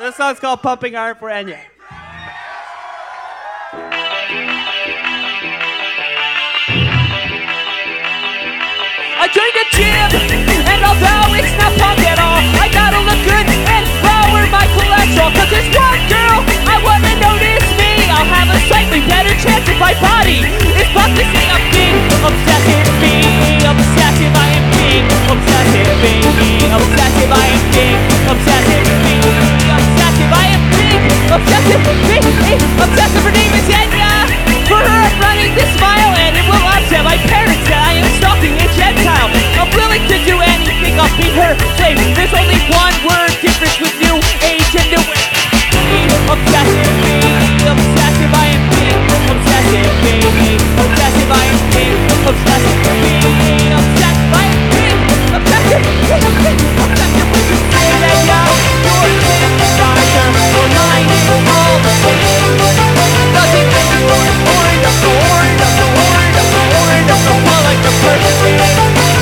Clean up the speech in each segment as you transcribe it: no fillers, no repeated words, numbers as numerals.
This song's called Pumping Iron for Enya. I joined the gym, and although it's not punk at all, I gotta look good and lower my cholesterol. Cause this one girl, I wanna notice me. I'll have a slightly better chance if my body is focusing on being obsessive. Being obsessive, I am being obsessive. Being obsessive, I am being obsessive. Being obsessive, I am being obsessive. Being obsessive. Her name is Enya. For her, I'm running this mile, and it will upset my parents that I am stalking a Gentile. I'm willing to do anything, I'll be her slave. There's only one word difference with new age and new age. Obsessive, being obsessive, I am being obsessive. Being obsessive, I am being obsessive. Being obsessive, I am being obsessive. Obsessive with you say that you're in the doctor, or mine is all the same. Nothing that you want, orange up, so orange up, so orange up, so orange up, so well like the perfect game.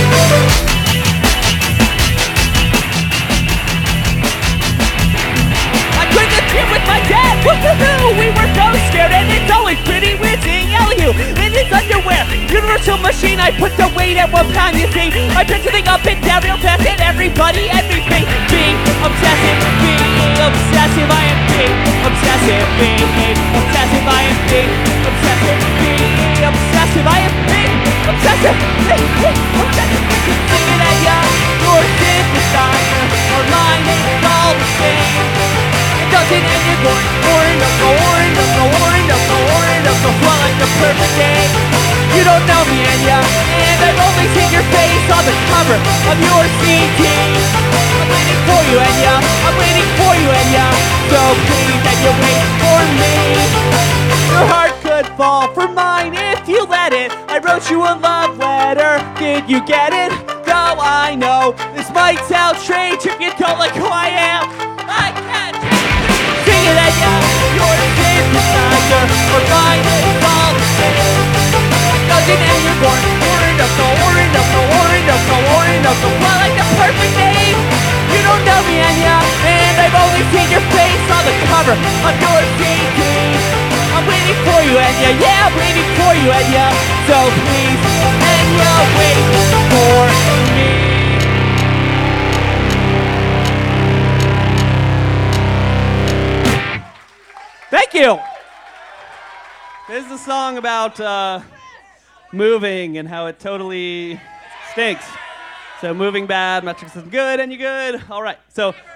I quit the gym with my dad, woohoo! We were so scared, and it's always pretty weird seeing Elihu in his underwear. Universal machine, I put the weight at 1 pound, you see. I put something up and down real fast, and everybody, everything. Being obsessive, I am being obsessive. Being obsessive, I am being obsessive. Being obsessive, I am being obsessive. Obsessive, sing it at ya. Yours is the designer, or mine is all the same. It doesn't end, you're going orange up, go orange up, go orange up, go orange up, go well like the perfect day. You don't know me, Enya, and I've only seen your face on the cover of your CD. I'm waiting for you, Enya. I'm waiting for you, Enya. So please, Enya, wait for me. Your heart could fall for mine if you let it. I wrote you a love letter. Did you get it? No, I know this might sound strange if you don't like who I am. I can't sing it, Enya. Your synthesizer, or mine is all the same. Doesn't end, you're born orange up, so orange up, so orange up, so orange up, so well like the perfect name. You don't know me, Enya, and I've only seen your face on the cover of your CD. I'm waiting for you, Enya, yeah, I'm waiting for you, Enya. So please, Enya, wait for me. Thank you. This is a song about moving and how it totally stinks. So moving bad, metrics is good, and you good. All right. So